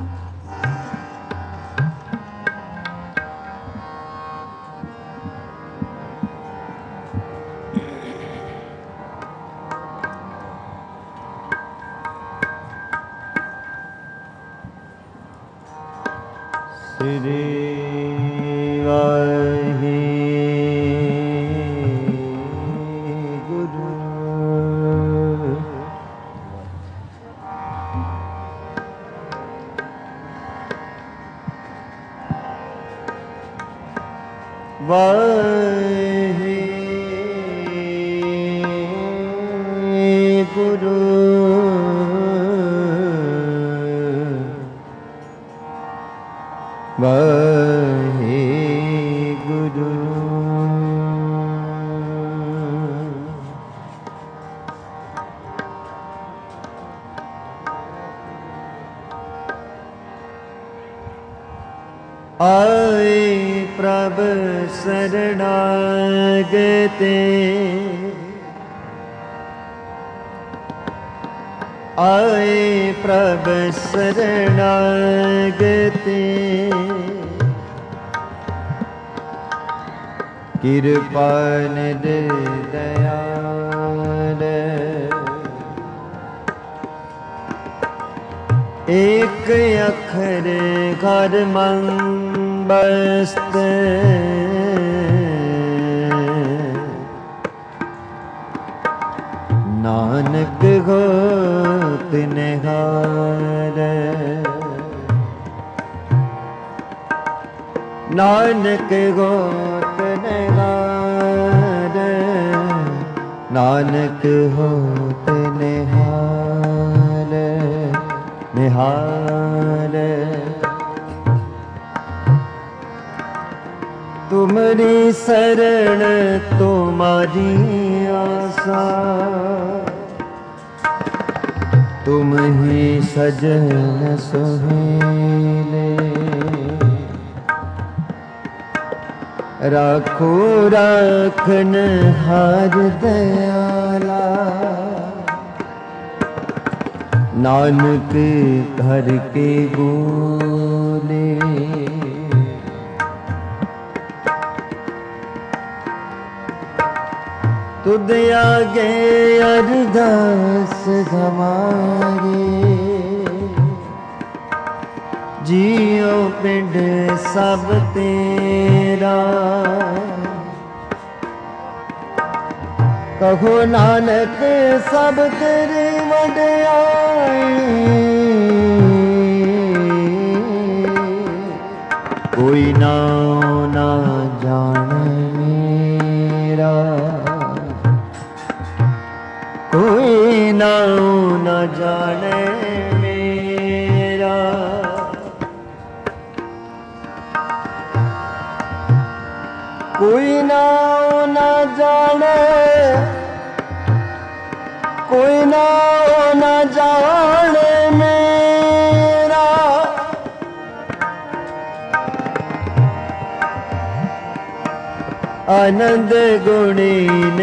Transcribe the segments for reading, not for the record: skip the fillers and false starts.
आनंद गुणी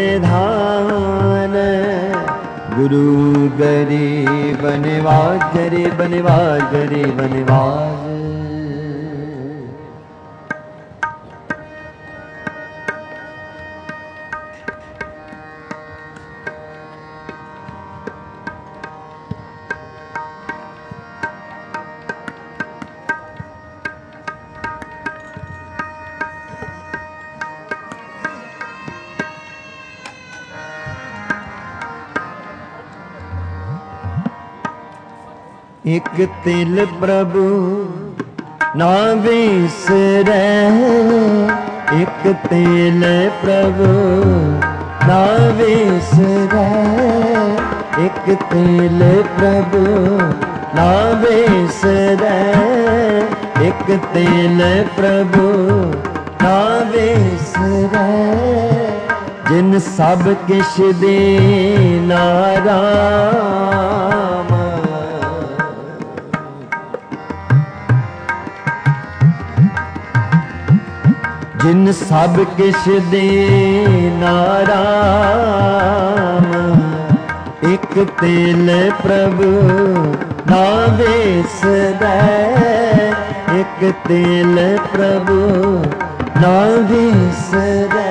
निधान गुरु गरीब निवाज गरीब निवाज गरीब निवाज। एक तिल प्रभु ना बिसरै, एक तिल प्रभु ना बिसरै, एक तिल प्रभु ना बिसरै, एक तिल प्रभु ना बिसरै, जिन सब किश देना राम, जिन सब किश देना राम, एक तिल प्रभु ਨਾ ਵਿਸਰੈ, ਇਕ ਤੇਲ ਪ੍ਰਭੂ ਨਾ ਵਿਸਰੈ।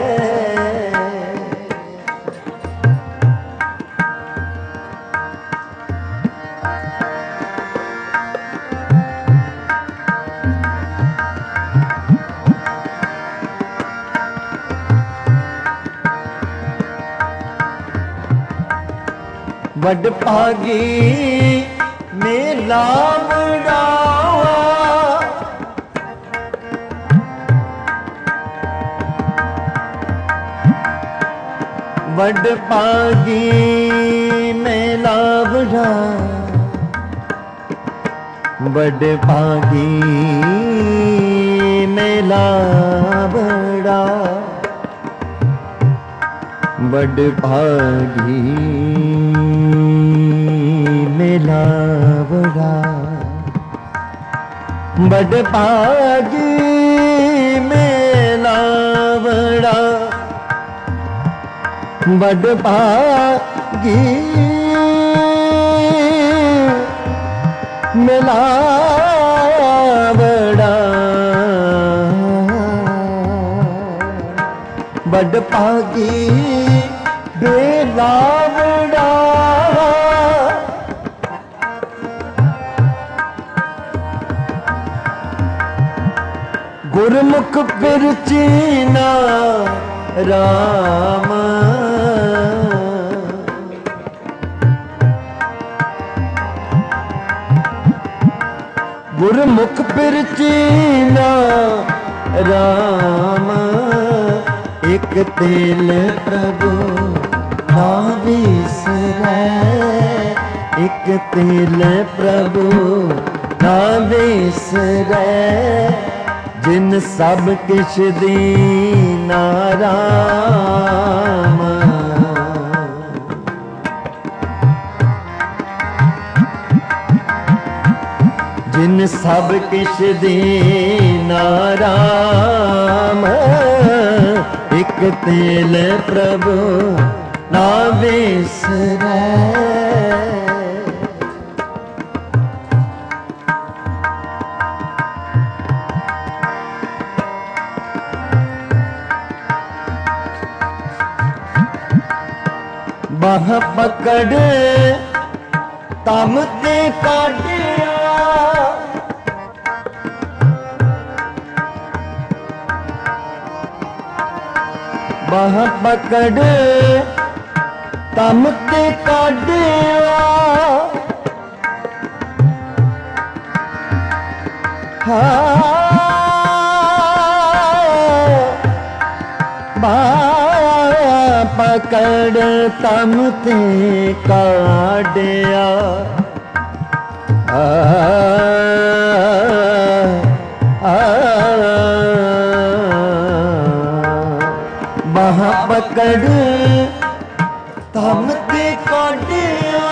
ਵੱਡ ਭਾਗੀ ਮੇਲਾ ਵਡਾਵਾ, ਵੱਡ ਭਾਗੀ ਮੇਲਾ ਵਡਾ, ਵੱਡ ਭਾਗੀ ਮੇਲਾ ਵਡਾ, ਵੱਡ ਭਾਗੀ ਮੇਲਾ ਵਡਾ, ਵੱਡ ਭਾਗੀ ਮੇਲਾ ਵਡਾ, ਵੱਡ ਭਾਗੀ ਮੇਲਾ ਵਡਾ, ਵੱਡ ਭਾਗੀ ਮੇਲਾ ਵਡਾ। ਗੁਰਮੁਖ ਪਿਰਚੀਨਾ ਰਾਮ, ਗੁਰਮੁਖ ਪਿਰਚੀਨਾ ਰਾਮ, ਇਕ ਤੇਲ ਪ੍ਰਭੂ ਨਾ ਵਿਸਰੈ, ਇਕ ਤੇਲ ਪ੍ਰਭੂ ਨਾ ਵਿਸਰੈ, ਜਿਨ ਸਭ ਕਿਛ ਦੀਨਾ ਰਾਮ। ਜਿਨ ਸਭ ਕਿਛ ਦੀਨਾ ਰਾਮ, ਇਕ ਤੇਲ ਪ੍ਰਭੂ ਨਾ ਵਿਸਰੈ। ਬਾਹ ਪਕੜ ਤਮ ਤੇ ਕਾਢਿਆ, ਬਾਹ ਪਕੜ ਤਮ ਤੇ ਕਾਢਿਆ, ਪਕੜ ਤਮ ਤੇ ਕਾਢਿਆ, ਬਾਹ ਪਕੜ ਤਮ ਤੇ ਕਾਢਿਆ,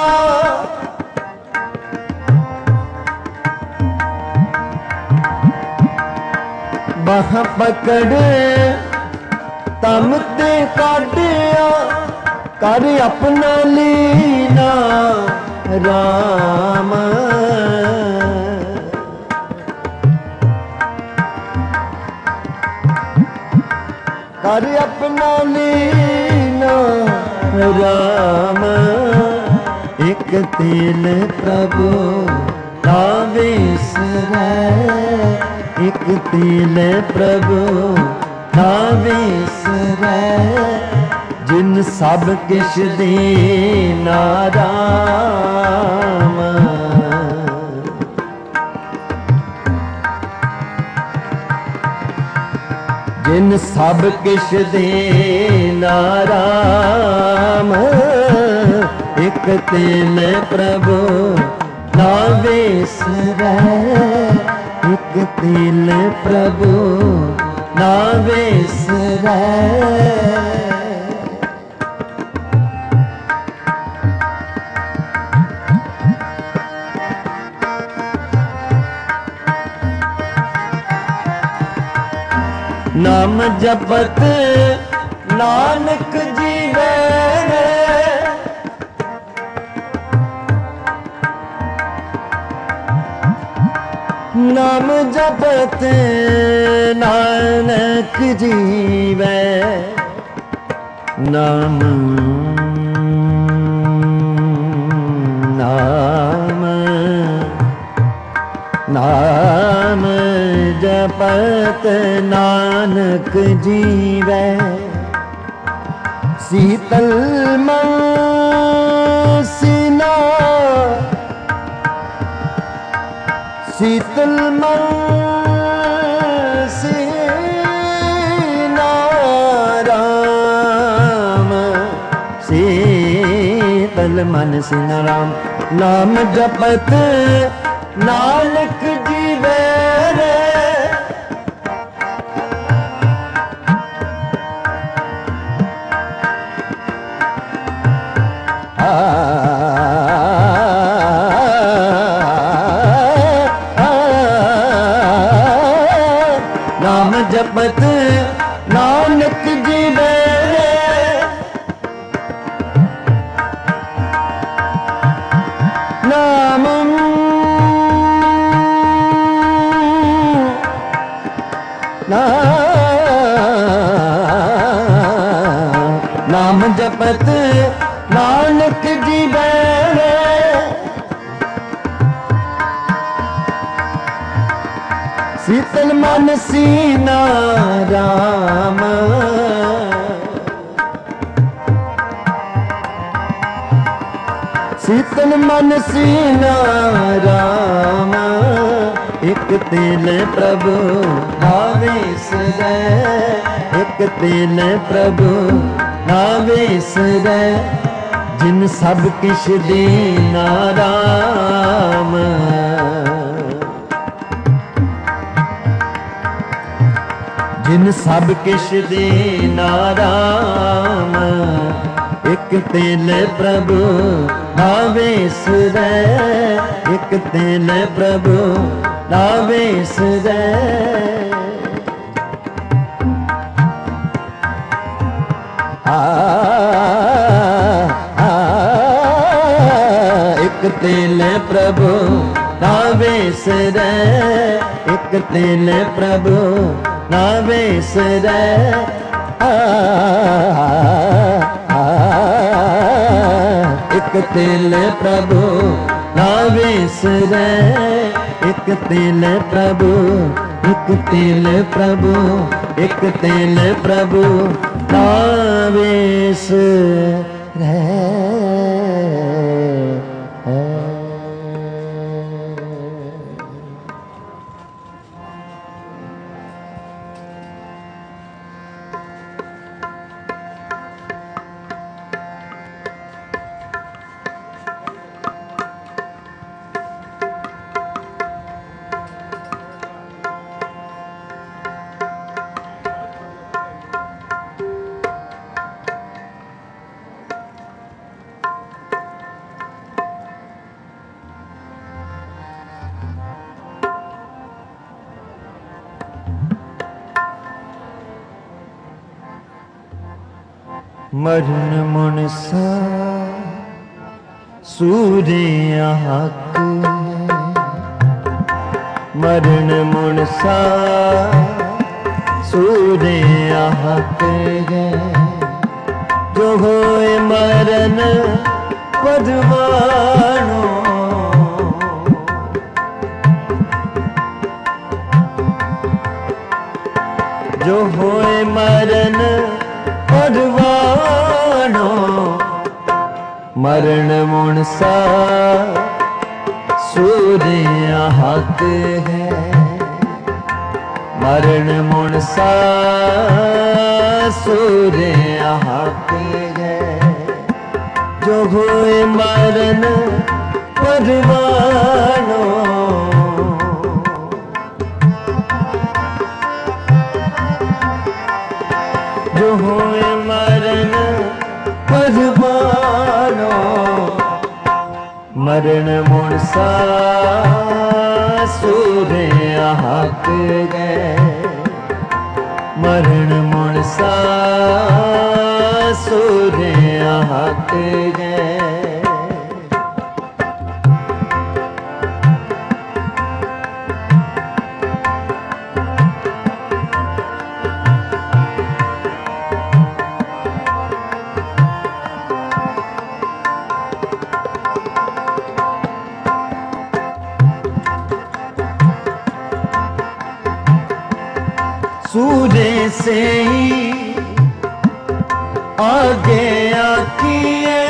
ਬਾਹ ਪਕੜ ਤਮ ਤੇ ਕਾਢਿਆ, ਕਰ ਆਪਣਾ ਲੀਨਾ ਰਾਮ। ਕਰ ਆਪਣਾ ਲੀਨਾ ਰਾਮ, ਇਕ ਤੇਲ ਪ੍ਰਭੂ ਨਾ ਵਿਸਰੈ, ਇਕ ਤੇਲ ਪ੍ਰਭੂ ਨਾ ਵਿਸਰੈ, ਜਿਨ ਸਭ ਕਿਛ ਦੀਨਾ ਰਾਮ। ਜਿਨ ਸਭ ਕਿਛ ਦੀਨਾ ਰਾਮ, ਇਕ ਤੇਲ ਪ੍ਰਭੂ ਨਾ ਵਿਸਰੈ, ਇਕ ਤੇਲ ਪ੍ਰਭੂ ਨਾ ਵਿਸਰੈ। ਨਾਮ ਜਪਤ ਨਾਨਕ ਜੀਵੈ, नाम जपत नानक जीवै नाम नाम नाम जपत नानक जीवै शीतल मन सीना शीतल मन सीना राम शीतल मन सीना राम नाम जपत नानक जीवै रे नाम जपत नानक जीवै नाम नाम जपत नानक जीवै शीतल मन सीना राम शीतल मन सीना राम एक तिल प्रभु आवेश रे एक तिल प्रभु आवेश रे जिन सब किश दीना राम जिन सब किश दीना राम एक तिल प्रभु आवेश रे एक तिल प्रभु आवेश रे एक तिल प्रभु आवेश रे एक तिल प्रभु आवेश रे एक तिल प्रभु आवेश रे एक तिल प्रभु एक तिल प्रभु एक तिल प्रभु आवेश रे मरण मुनसा सूर्य हक मरण मुनसा सूर्य हक जो होए मरण पदवानो जो होए मरण पदवानो मरण मुनसा सूर्य हक है मरण मुनसा सूर्य हक है जो होए मरण पदवानो जो होए मरण पदवानो मरण मुनसा सूर्य हक गए मरण मुनसा सूर्य हक गए सूरे से ही आगे आकिए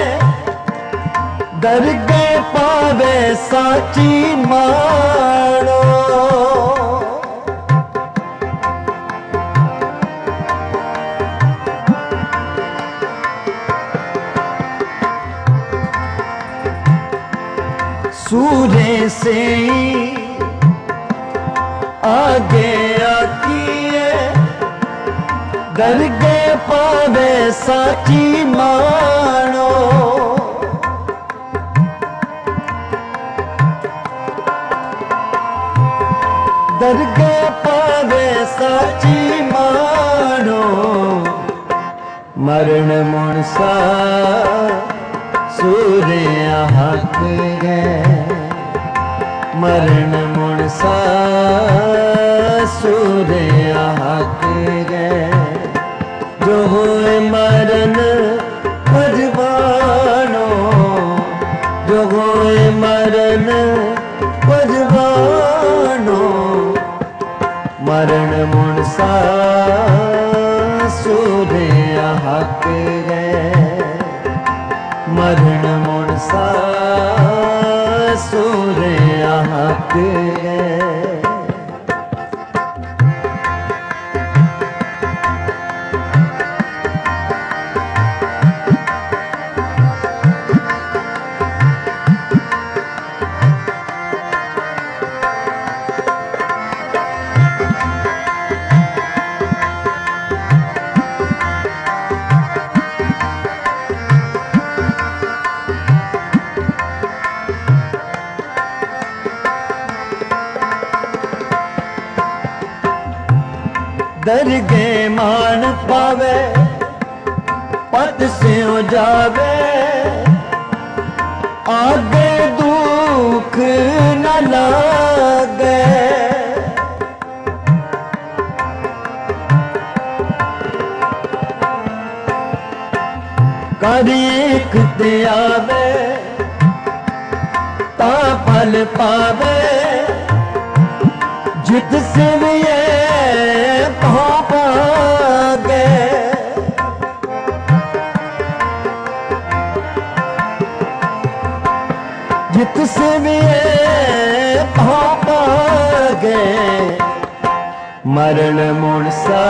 दरगे पावे साची मानो। सूरे से ही आगे आकिए दरगे पावे साची मानो। दरगे पावे साची मानो। मरण मुनसा सूरे हक गए। मरण मुनसा सूरे हक गए। जो होए मरण परवानो। जो होए मरण परवानो। मरण मुनसा सूरे हक गए। मरण मुनसा सूरे हक गए। दरगे मान पावे पद से हो जावे। आगे दुख न लागे। करीक ते आवे ता फल पावे। जित से भी पागे। जित से भी पागे। मरण मुनसा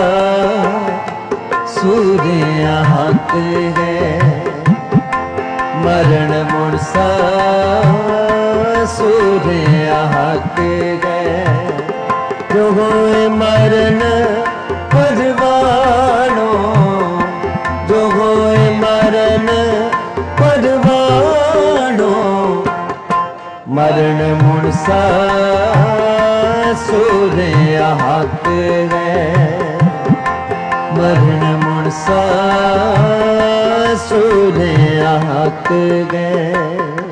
सूरे हक है। मरण मुनसा सूरे हक है। जो होए मरण परवानो। जो होए मरण परवानो। मरण मुनसा सूरे हक है। मरण मुनसा सूरे हक है।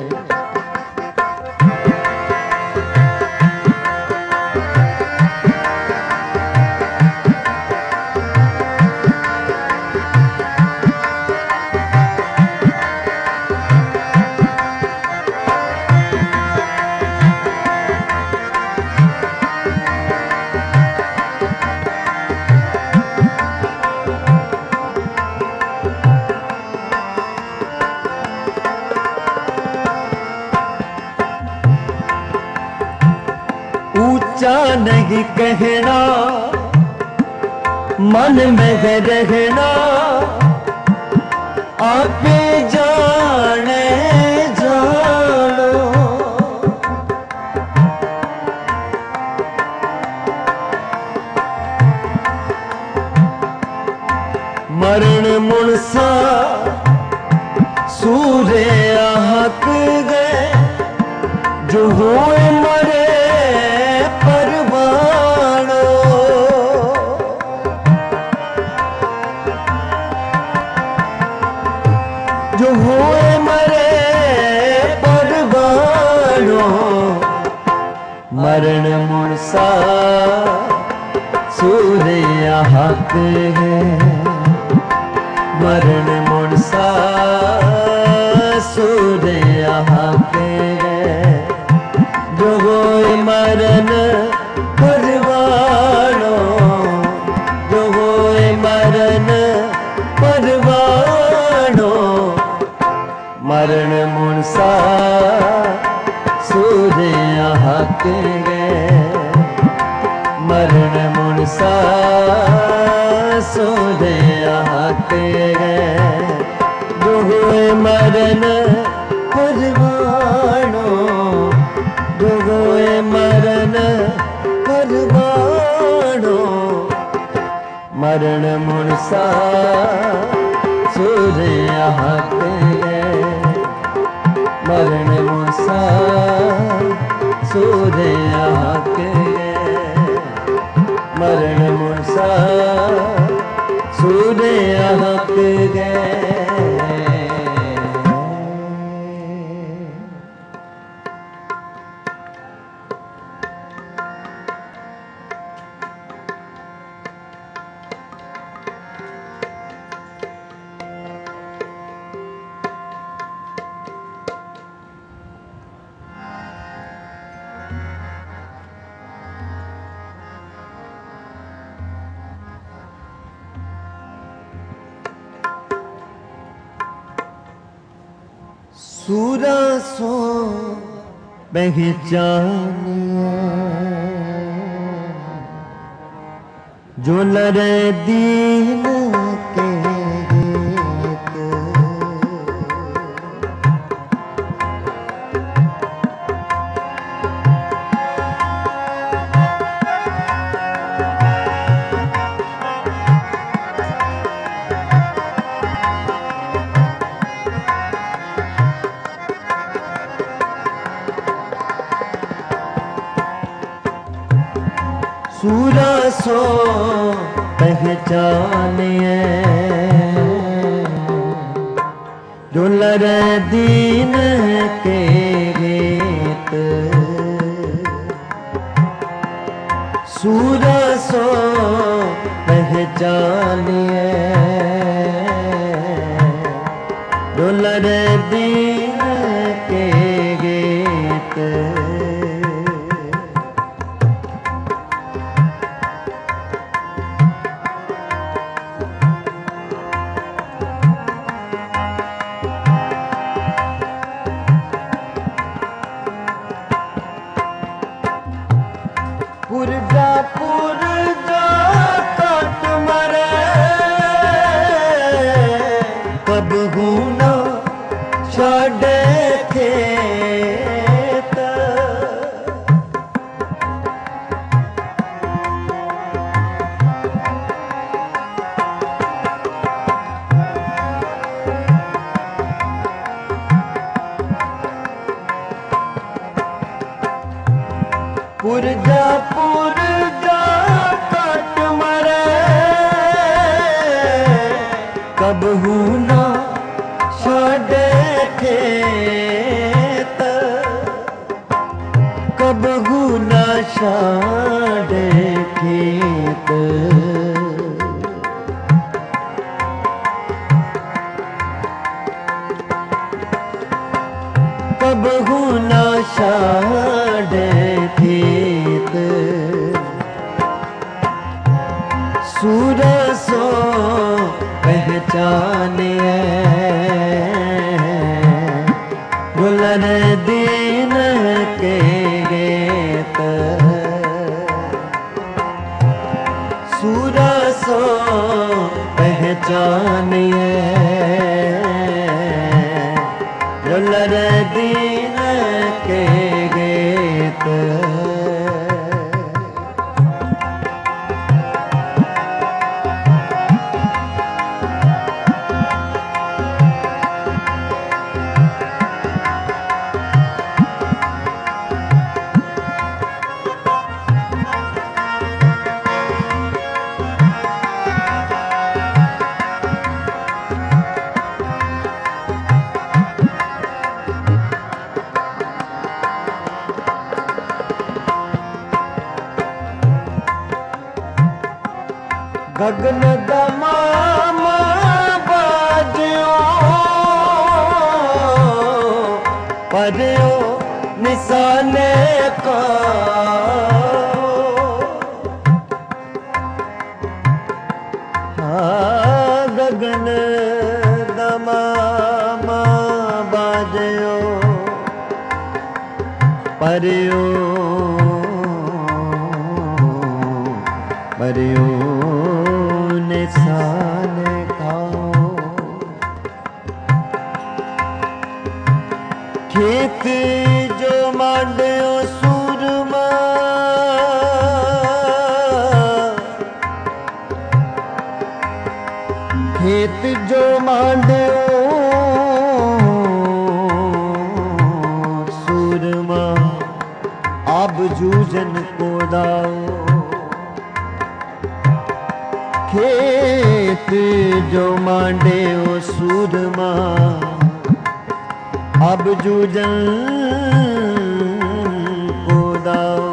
ऊंचा नहीं कहना मन में रहना। आपे जाने जानो। मरण मुनसा सूरे हक गए। जो होए मरे परवानो। जो होए मरे परवानो। मरण मुनसा सूरे हक है। मरण मुनसा सूरे हक है। जो होए मरण परवानो। हक गए मरण मुनसा सोरे हक गए जो हुए मरण कुर्बानो जो हुए मरण कुर्बानो मरण मुनसा सोरे हक गए मरण मुनसा सोरे हक गए मरण मुनसा सोरे हक गए। सूरा सो पहचानिया जो लरे दीन के गीत सूरा सो पहचानिए जो लरे दीन के गीत सूरा सो पहचानिए जो लरे दीन के गीत पुरजा काट मरे कब गुना छाड़े खेत पुरजा काट मरे कब हुना छाड़े खेत कब हुना छाड़े खेत कब हुना छाड़े खेत सूरा सो पहचानिए गुलर दीन के गीत सूरा सो पहचानिए गुलर दीन के गीत गगन दमामा बाजो परियो निशाने का गगन दमामा बाजो परियो परियो निशान खाओ। खेत जो मांड्यो सूरमा, खेत जो मांड्यो सूरमा, अब जूझन को दाओ। खेत जो मांड्यो सूरमा, अब जूझन को दाओ।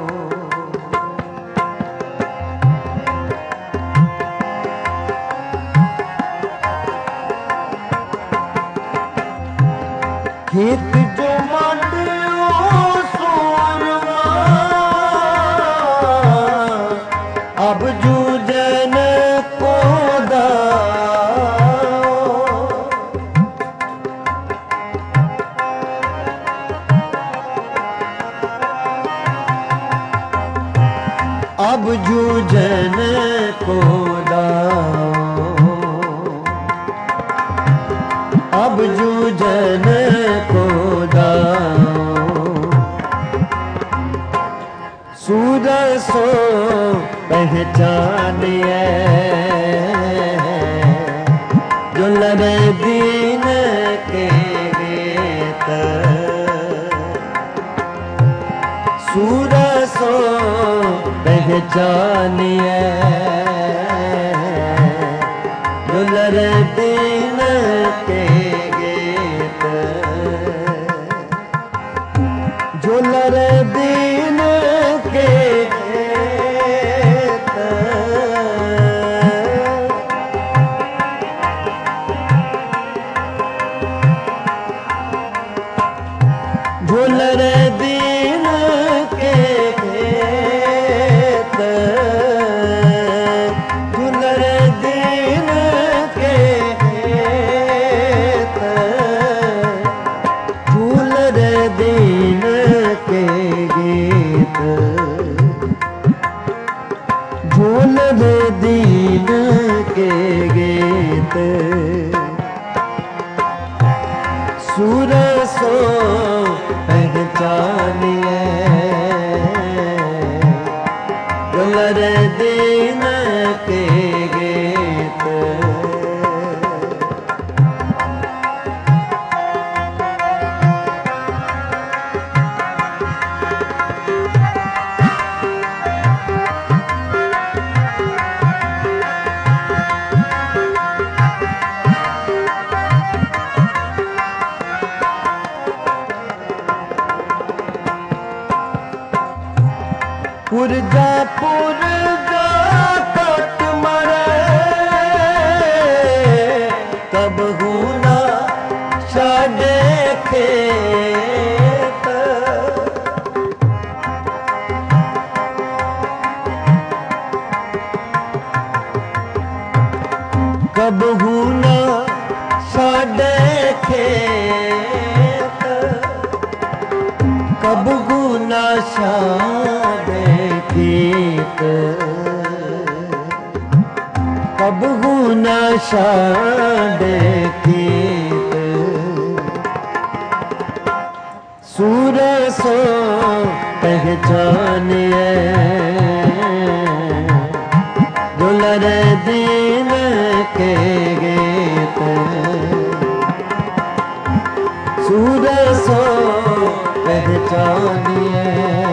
खेत जो मांड्यो सूरमा, अब जूझन को दाओ। अब जूझन को दाओ। अब जूझन को दाओ। सूरज सो पहचानिए, जो लड़े दीन के गीत। सूरज सो पहचानिए, जो लड़े दीन के गीत। जो लड़े दीन के गीत। जो लड़े दीन के गीत। जो लड़े दीन के गीत। झूल रे दीन के गीत। झूल रे दीन के गीत। सूरज सो पहचानिए, जो लड़े दीन के गीत। पुरजा पुरजा कट मरे, तब हुना छाड़े खेत। कब हुना छाड़े खेत। कब हुना छाड़े खेत। कब गुना छाड़े खेत। सूरज सो पहचानिए, जो लड़े दीन के गीत। सूरज सो पहचानिए,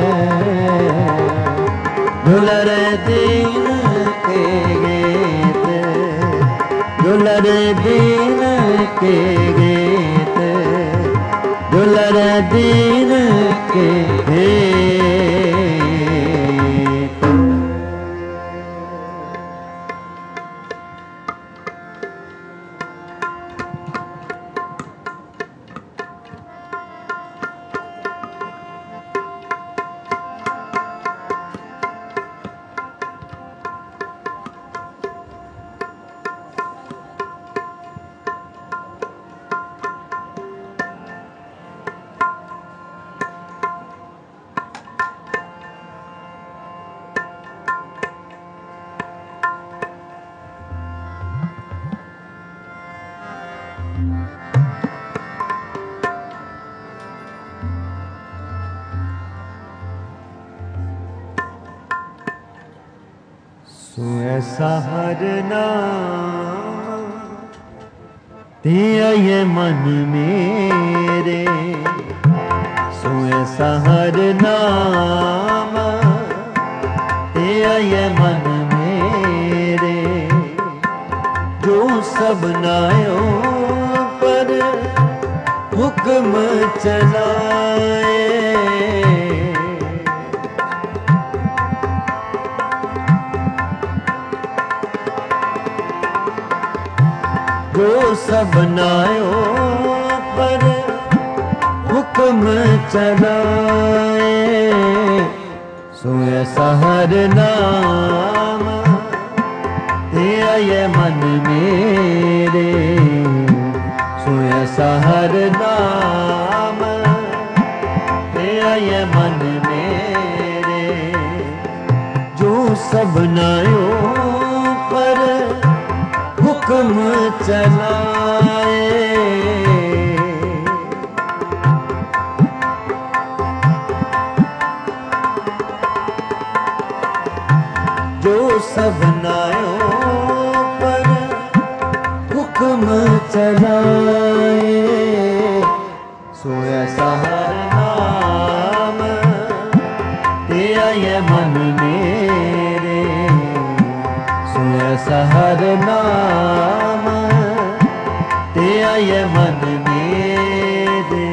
जो लड़े दीन के गीत। जो लड़े दीन के गीत। जो लड़े दीन के गीत। सो ऐसा हर नाम दिया ये मन मेरे, सो ऐसा हर नाम दिया ये मन मेरे, जो सबनायों पर हुक्म चलाए, जो सबनायों पर हुक्म चलाए, सो ऐसा हर नाम दिया ये मन मेरे, सो ऐसा हर नाम दिया ये मन मेरे, जो सबनायों पर हुक्म चलाए, जो सबनायों पर हुक्म चलाए, सो ऐसा हर नाम दिया ये मन मेरे, सो ऐसा हर नाम दिया ये मन मेरे।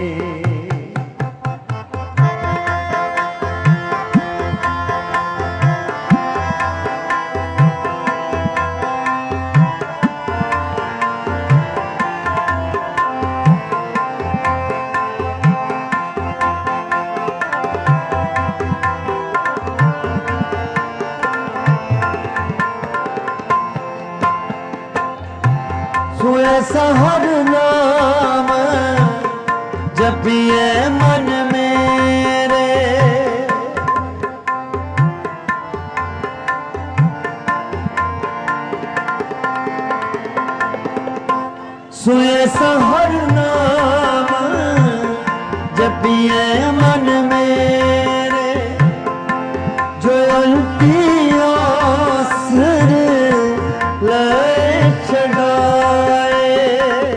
सो ऐसा हर नाम जपिए मन मेरे, सो ऐसा हर नाम जपिए मन मेरे, जो अंतिया सर ले चढ़ाए,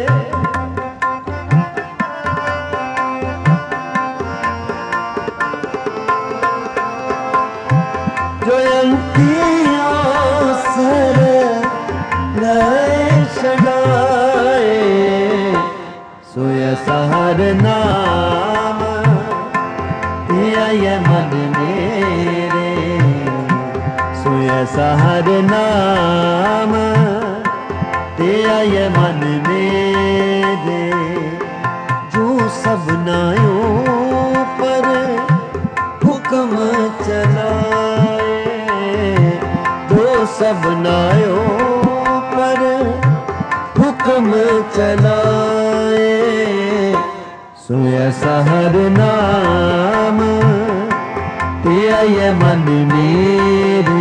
जो अंतिया सर ले चढ़ाए, सो ऐसा हर नाम दिया ये मन मेरे, सो ऐसा हर नाम दिया ये मन मेरे, जो सबनायों पर हुक्म चलाए, जो सबनायों पर हुक्म चलाए, सो ऐसा हर नाम दिया ये मन मेरे।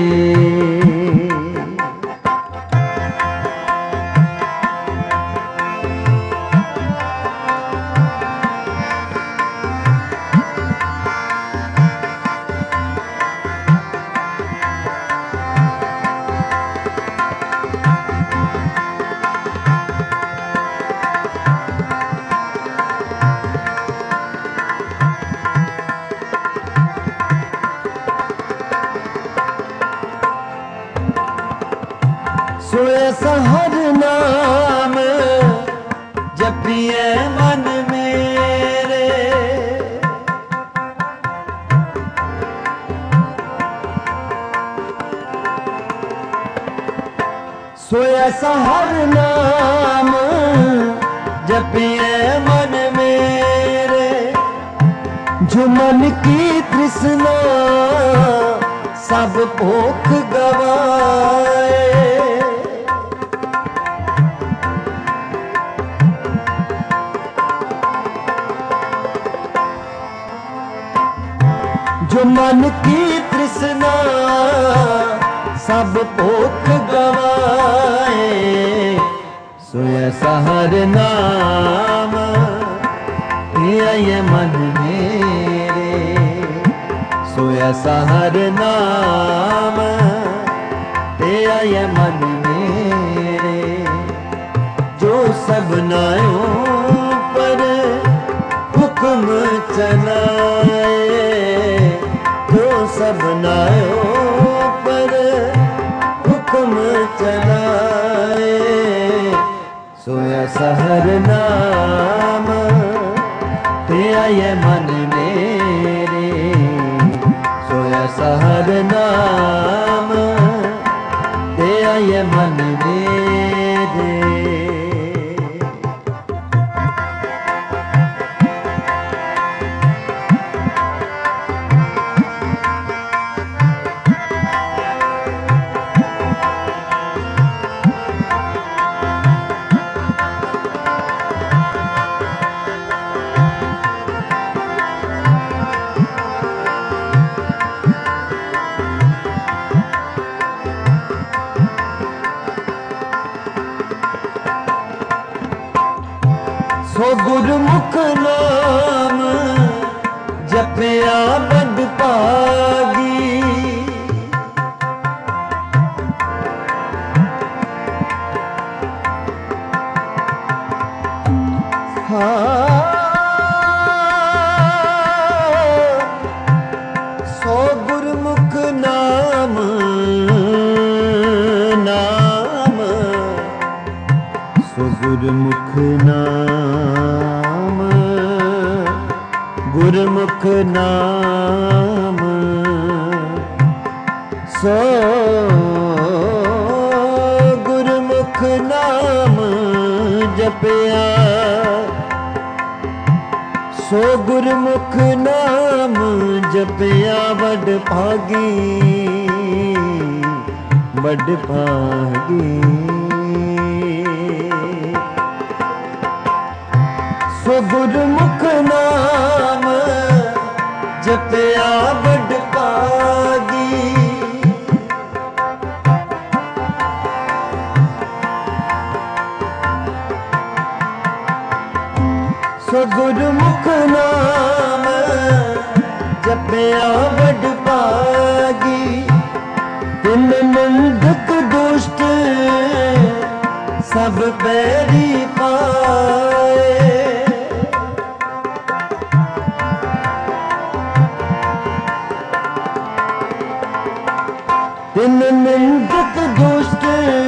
सो ऐसा हर नाम जपिए मन मेरे, सो ऐसा हर नाम जपिए मन मेरे, जो मन की तृष्णा सब भूख गवाए, जो मन की तृष्णा सब भूख गवाए, सो ऐसा हर नाम दिया ये मन मेरे, सो ऐसा हर नाम ते आए मन मेरे, जो सबनायों पर हुक्म चलाए, जो सबनायों पर हुक्म चलाए, सोया सहर नाम ते आए मन मेरे, सोया सहर नाम ते आए मन मेरे। सो गुरमुख नाम जपया बद भागी, सो गुरमुख नाम नाम, सो गुरमुख नाम, गुरमुख नाम, सो गुरमुख नाम जपया, सो गुरमुख नाम जपया बड़ भागी, बड़ भागी, सो गुरमुख नाम जपया बड़ भागी, सो गुरमुख नाम जपया बड़ भागी, तिन निंदक दुष्ट सब बैरी पाए, तिन निंदक दुष्ट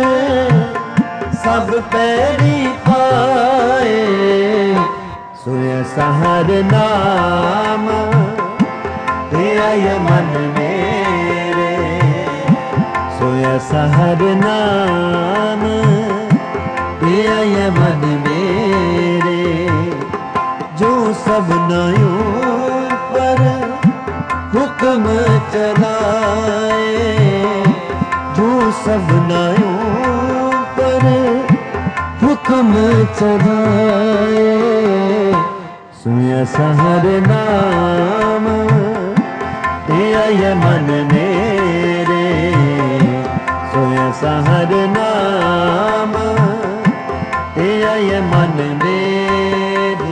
सब पैरी पाए, सोया सहर नाम ते आए मन मेरे, सोया सहर नाम ते आए मन मेरे, जो सबनायों पर हुक्म चलाए, जो सबनायों पर हुक्म चलाए, सोया सहर नाम ते आए मन मेरे, सोया सहर नाम ते आए मन मेरे।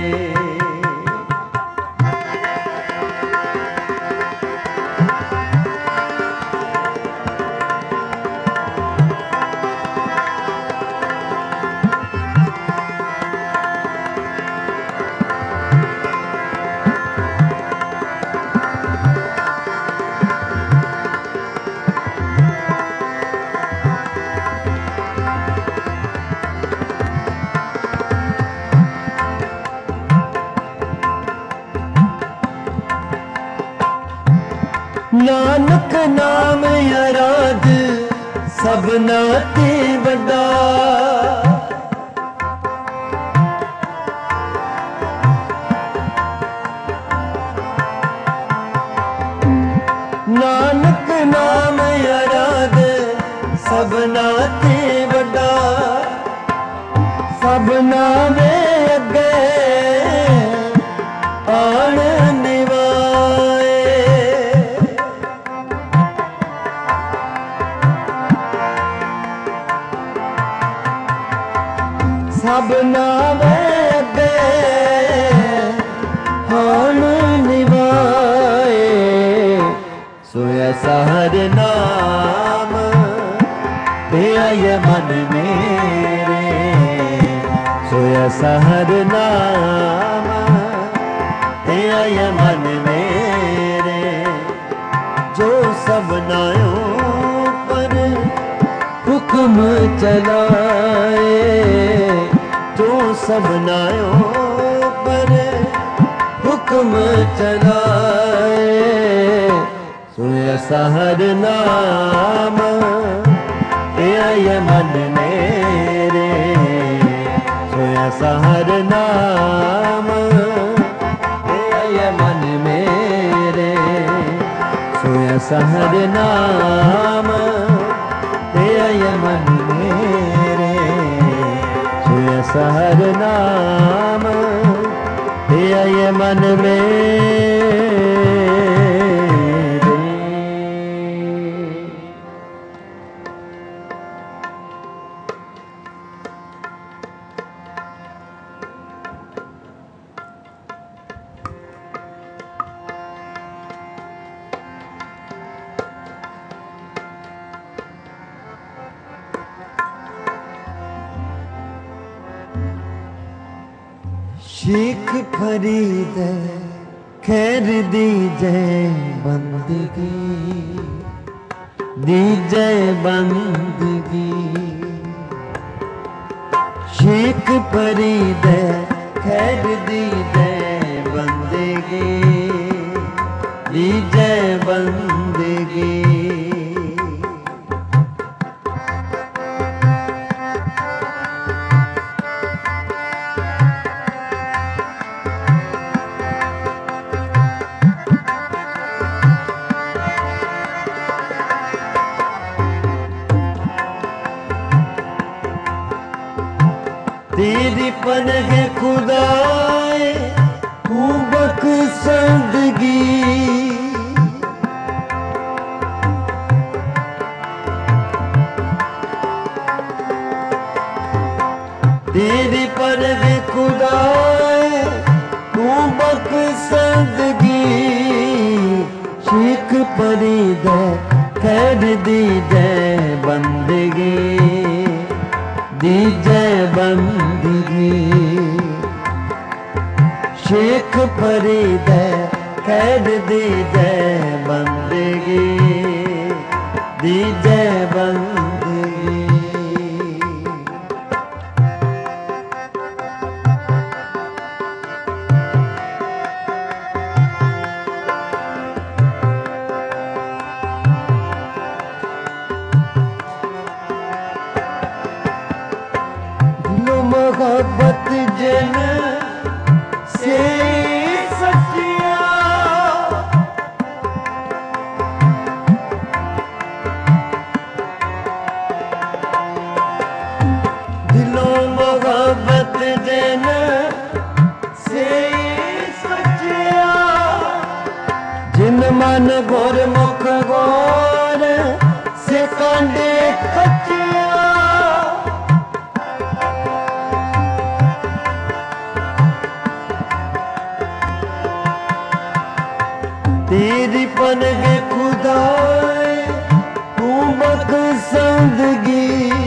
नानक नाम अराध सबना ते वड्डा, नानक नाम अराध सबना ते वड्डा, सबना दे अगे आण निवाए, सबना दे अगे आण निवाए, सोया सहर नाम ते आए मन मेरे सोया सहर नाम ते आए मन मेरे जो सबनायों पर हुक्म चलाए जो सबनायों पर हुक्म चलाए सोया सहर नाम ते आए मन मेरे सोया सहर नाम ते आए मन मेरे सोया सहर नाम ते आए मन मेरे सोया सहर नाम ते आए मन मेरे। शेख फरीद खैर दीजे बंदगी दीजे बंदगी शेख फरीद खैर दीजे बंदगी दीजे बंदगी तेरी पनह खुदाए तू बख्शंदगी तेरी पनह खुदाए तू बख्शंदगी शेख फरीद खैर दीजे बंदगी दीजे बंदगी शेख फरीद खैर दीजे बंदगी दीजे बंदगी मोहब्बत जन से सचिया दिलों मोहब्बत जन से सचिया जिन मन गोर मुख गोर से कांडे खचिया तेरी पनह खुदाए तू बख्शंदगी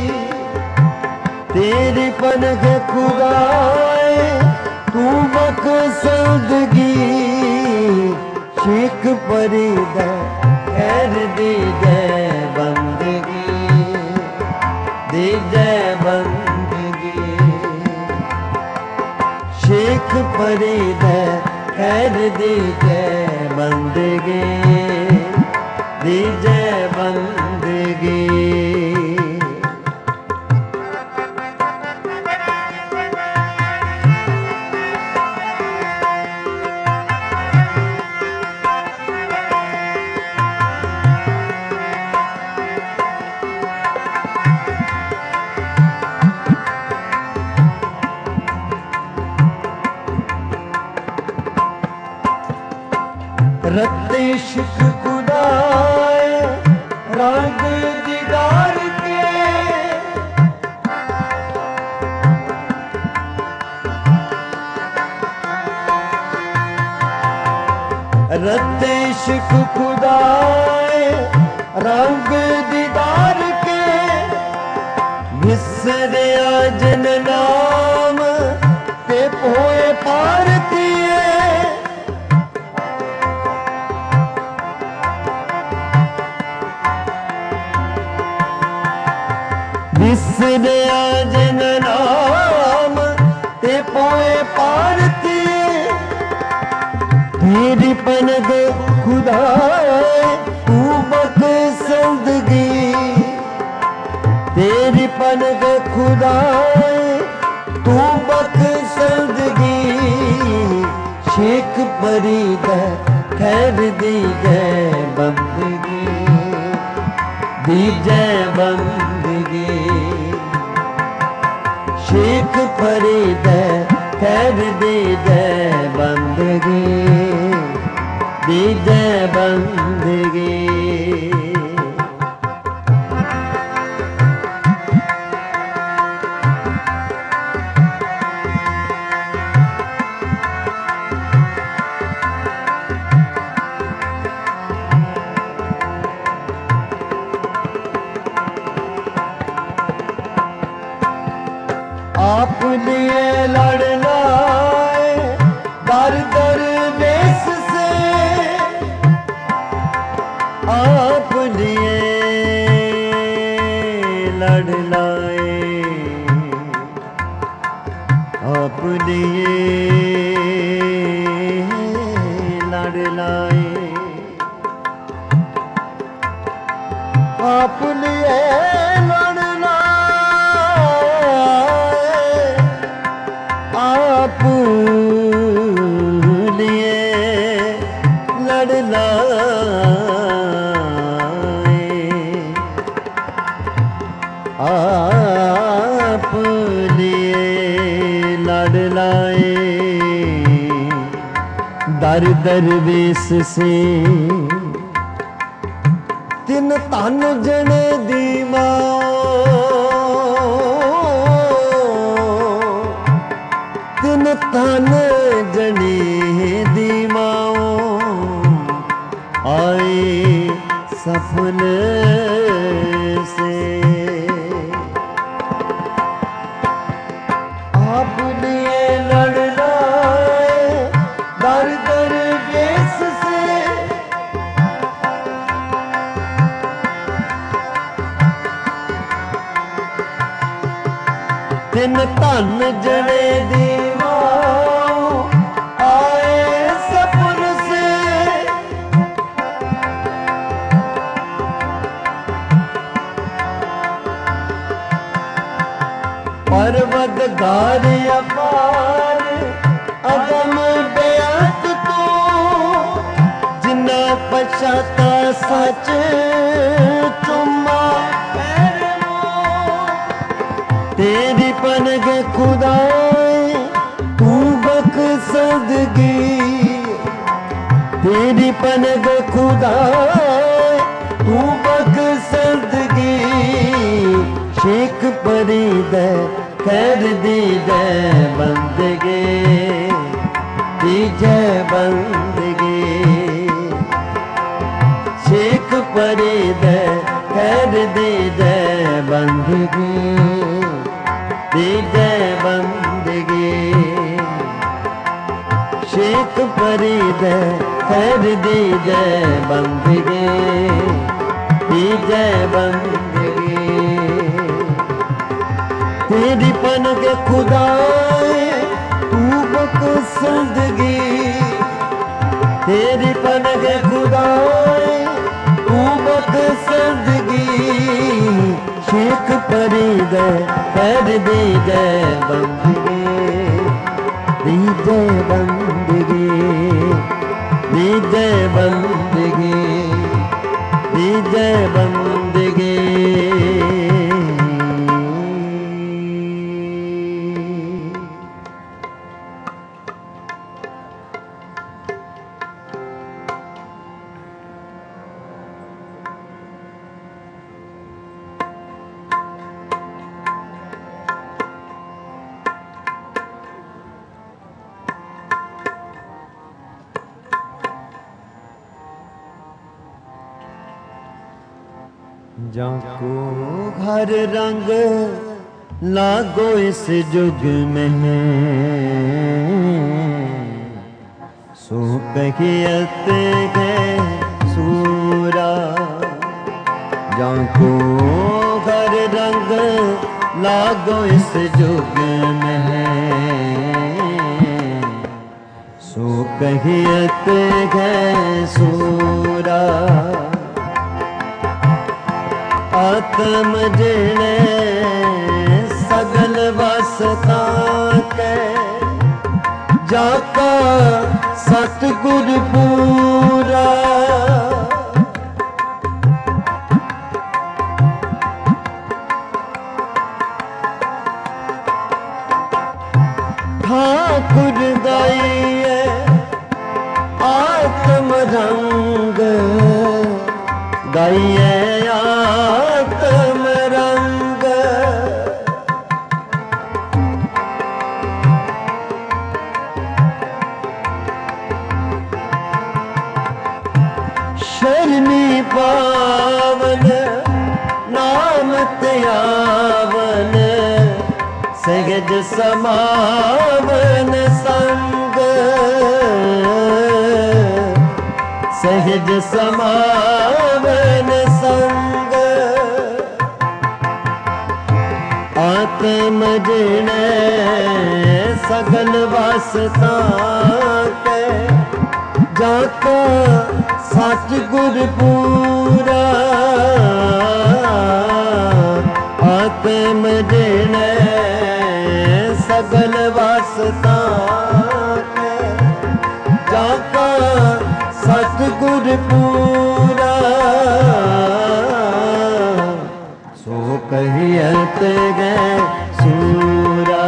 तेरी पनह खुदाए तू बख्शंदगी शेख फरीद खैर दीजे बंदगी दीजे बंदगी शेख फरीद खैर दीजे बंदगी दीजे बंदगी रत्ते इश्क खुदाए रंग दीदार के रत्ते इश्क खुदाए रंग दीदार के जिन नाम ते पोए पारतीए विसरिया जिन नाम ते पोए पारतीए तेरी पनग खुदाए तू बख्शंदगी तेरी पनग खुदाए तू बख्शंदगी शेख फरीद खैर दी जय बंदगी दी जय बंदगी शेख फरीद खैर दी जय बंदगी दी जय बंदगी आप लिए लड़ना दर दर देश से आप लिए लड़ लाए आप लिए लड़ लाए आप लिए लड़ना आप लिए लड़ लाए आप लिए लड़ लाए दर दरवेश से तिन तन जने दी तिन तन जने दी माओ आए सफल से आप लिए लड़ लाए दर दर देश से तिन तन जने दी आए सफर से पर्वतगार अपार अदम बेअंत तू जिन्ना पछाता सच चुम्मा तेरी पनग खुदाए तू बख्शंदगी तेरी पनग खुदाए तू बख्शंदगी शेख फरीद खैर दी जय बंदगी दी जय बंदगी शेख फरीद खैर दी जय बंदगी दी जय बंदगी शेख फरीद खैर दी जय बंदगी दी जय बंदगी तेरी पनग खुदाए तू बख्शंदगी तेरी पनग खुदाए तू बख्शंदगी शेख फरीद खैर दी जय बंदगी दी जय बंदगी दी जय बंदगी दी जय बंदगी जाको घर रंग लागो इस जुग में सो कहियत है सूरा, जाको घर रंग लागो इस जुग में सो कहियत है सूरा। आत्म जिणे सगल वसता के जाका सतगुर पूरा। ठाकुर गाइए आत्म रंग, गाइए आत्म रंग। शरणी पावन नाम त्यावन, सहज समावन संग, सहज समावन संग। आत्म जिणे सगल वासता के जाका सतगुर पूरा। आत्म जिणे सगल वासता के जाका सतगुर पूरा। सो कहियत गए सूरा,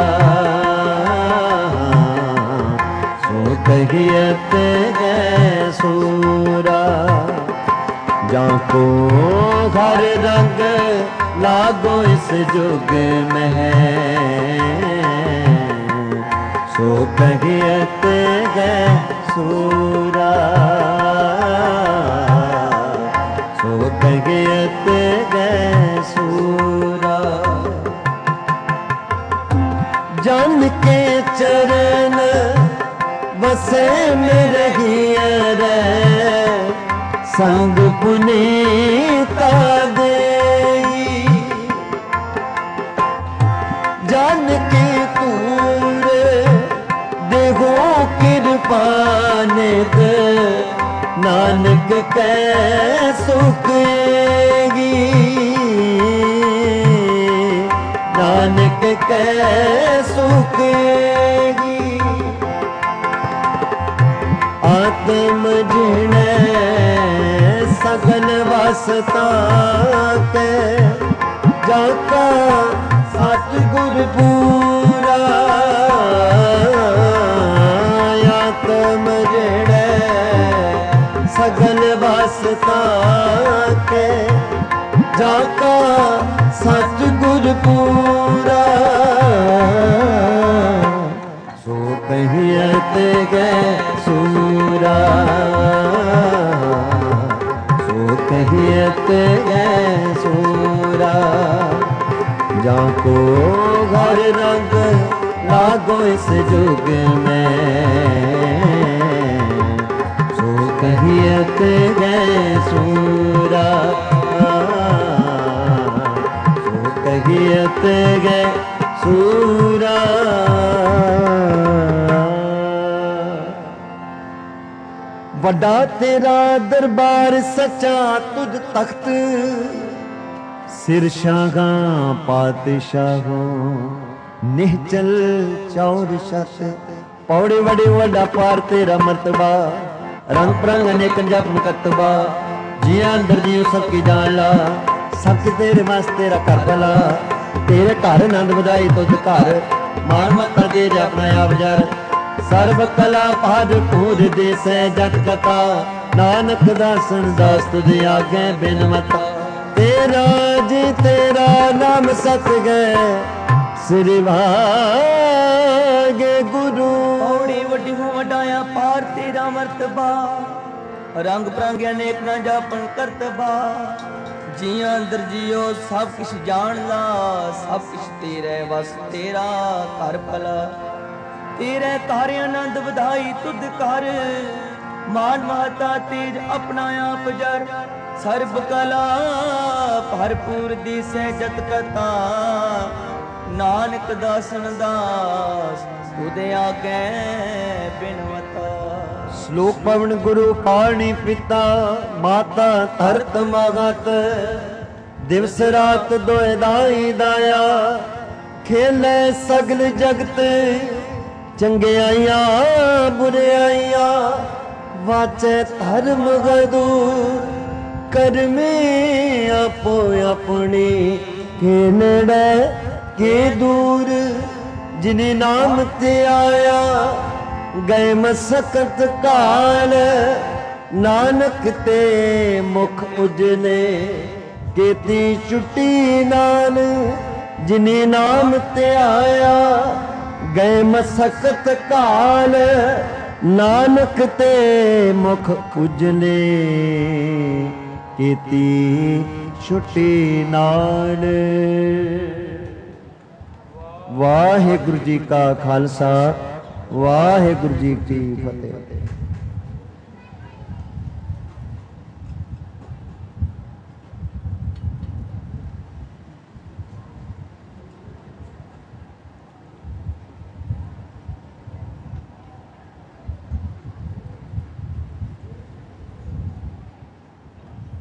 सो कहियत गए सूरा। जाको घर रंग लागो इस जुग में सो कहियत गए सूरा, सो कहियत गए सूरा। जन के चरण बसे में रहिए रे, संग पुनीता देई। जन के तूर देहो कृपा नित, नानक कै सुखेगी, नानक कै सुखेगी। आत्म जिणे सगल वासता के जाका सतगुर पूरा। आत्म जिणे सगल वासता के जाका सतगुर पूरा। सो कहियत गए सूरा, सो कहियत गए सूरा। जाको घर रंग लागो इस जुग में सो कहियत गए सूरा, सो कहियत गए सूरा। वड्डा तेरा दरबार सच्चा तुझ तख्त, सिर शागा पातशाहो निहचल चौर शत। पौड़े वड़े वड्डा पार तेरा मर्तबा, रंग प्रंग अनेक जप मुकतबा। जिया अंदर जियो सबकी जान ला, सबके तेरे वास्ते तेरा कर भला। तेरे घर आनंद बधाई तुझ घर, मार मत्ता दे अपना आप जर। सर्व कला पाद पूर देसै जट कथा, नानक दासन दास तुझ आगे बिन मता। तेरा जी तेरा नाम सत गए सिर भागे गुरु। पौड़ी वड्डी हो वडाया पार तेरा मर्तबा, रंग प्रंग अनेक न जापन करतबा। ਜੀਆਂ ਅੰਦਰ ਜਿਉ ਸਭ ਕਿਛ ਜਾਣਦਾ, ਸਭ ਕਿਛ ਤੇਰੇ ਵਸ ਤੇਰਾ ਘਰ ਭਲਾ। ਤੇਰੇ ਘਰ ਆਨੰਦ ਵਧਾਈ ਤੁਧ ਕਰ, ਮਾਨ ਮਹਤਾ ਤੇਜ ਆਪਣਾ ਆਪ ਜਰ। ਸਰਬ ਕਲਾ ਭਰਪੂਰ ਦੀਸੈ ਜਤ ਕਥਾ, ਨਾਨਕ ਦਾਸਨ ਦਾਸ ਤੁਧ ਆਗੇ ਬਿਨਵਤਾ। ਸ਼ਲੋਕ ਪਵਨ ਗੁਰੂ ਪਾਣੀ ਪਿਤਾ, ਮਾਤਾ ਧਰਤ ਮਗਤ। ਦਿਵਸ ਰਾਤ ਦੋਇ ਦਾਈ ਦਾਇਆ, ਖੇਲੇ ਸਗਲ ਜਗਤ। ਚੰਗਿਆਈਆਂ ਬੁਰਿਆਈਆਂ, ਵਾਚੈ ਧਰਮ ਗਦੂਰ। ਕਰਮੇ ਆਪੋ ਆਪਣੀ, ਕੇ ਨੇੜੇ ਕੇ ਦੂਰ। ਜਿਨੇ ਨਾਮ ਤੇ ਆਇਆ, ਗਏ ਮਸਕਤ ਕਾਲ। ਨਾਨਕ ਤੇ ਮੁਖ ਉਜਲੇ, ਕੀਤੀ ਛੁੱਟੀ ਨਾਲ। ਜਿਨੇ ਨਾਮ ਤੇ ਆਇਆ, ਗਏ ਮਸਕਤ ਕਾਲ। ਨਾਨਕ ਤੇ ਮੁਖ ਉਜਲੇ, ਕੀਤੀ ਛੁੱਟੀ ਨਾਲ। ਵਾਹਿਗੁਰੂ ਜੀ ਕਾ ਖਾਲਸਾ, ਵਾਹਿਗੁਰੂ ਜੀ ਕੀ ਫਤਿਹ।